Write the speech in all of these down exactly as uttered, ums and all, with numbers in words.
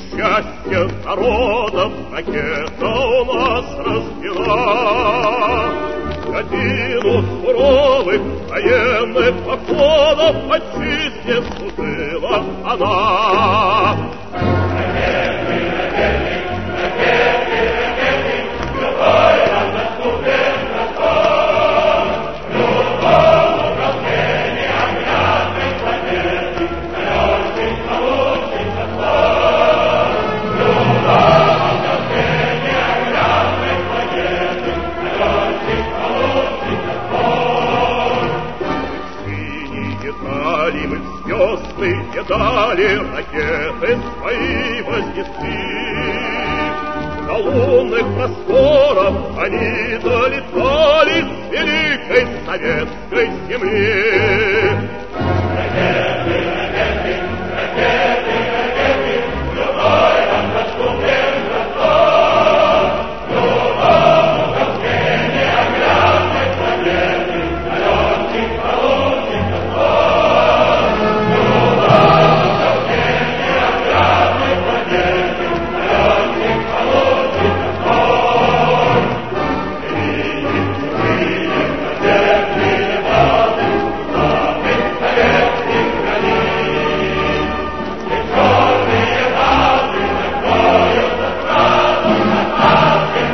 счастье народов ракета у нас разбила. Годину суровых военных походов отчизне служила она. Ракеты, ракеты, ракеты, ракеты, любой нам наступит закон. Любому управлению огнянной планеты налетчик получит закон. Любому управлению огнянной планеты налетчик получит закон. Синие дали мы в звездные дали, ракеты свои вознесли. До лунных просторов они долетали с великой советской земли. Ракеты, ракеты, ракеты, ракеты, любой нам наступит закон. Любому управлению огнянной планеты налетчик получит закон. Любому управлению огнянной планеты налетчик получит закон. Видим, видим, ракетные базы самых советских границ. И черные базы накроют засаду на наших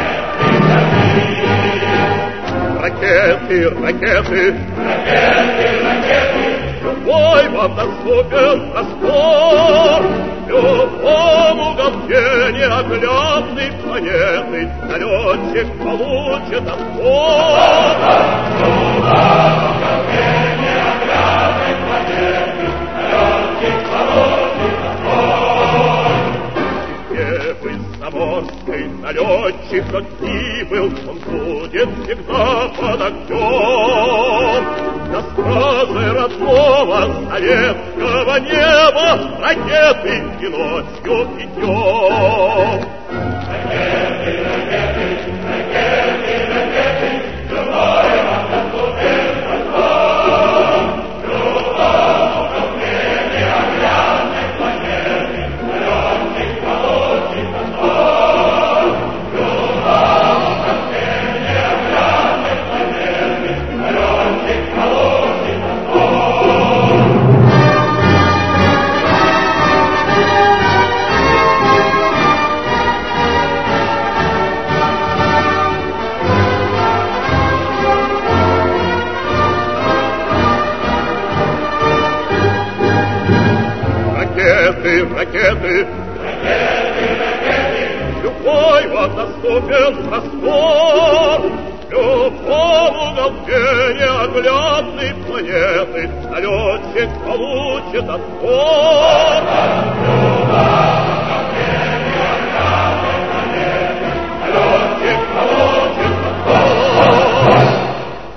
ракетных границ. Ракеты, ракеты, Ракеты, ракеты, любой вам доступен простор. Любому уголке неоглядной планеты налетчик получит отпор. любому управлению огнянной планеты налетчик получит закон. Где бы заморской налетчик как ни был, он будет всегда под огнем. На стражи родного советского неба ракеты и ночью и днем. Ракеты, ракеты, ракеты, ракеты, любой вам наступит закон. Любому управлению огнянной планеты налетчик получит закон. Любому управлению огнянной планеты налетчик получит закон. Ракеты, ракеты, Ракеты, ракеты, любой вам доступен простор. Любому уголке неоглядной планеты налетчик получит отпор.